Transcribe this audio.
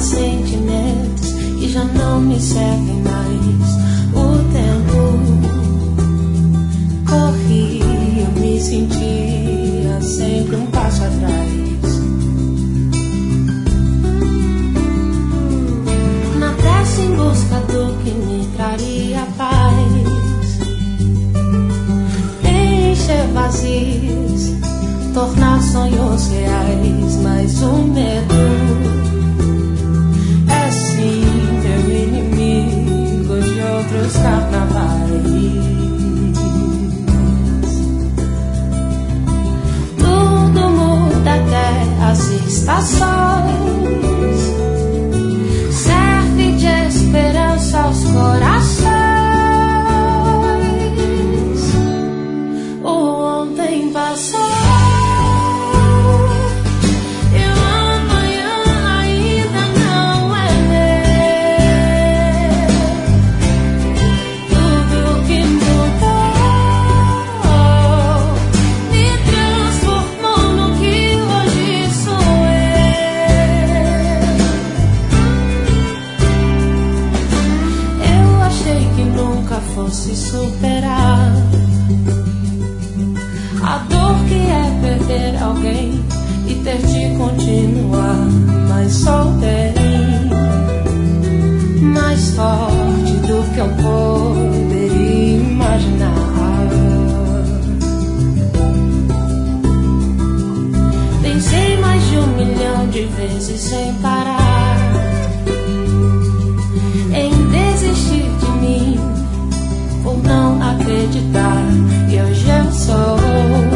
sentimentos que já não me servem mais. O tempo corria, eu me sentia sempre um passo atrás. Na pressa em busca do que me traria paz, encher vazios, tornar sonhos reais, mas o medo é sim meu inimigo de outros carnavais. Tudo muda até as estações, serve de esperança aos corações. O ontem passou, fosse superar a dor que é perder alguém e ter de continuar, mas sou bem mais forte do que eu poderia imaginar. Pensei mais de 1 milhão de vezes sem parar em desistir de mim, por não acreditar, e hoje eu sou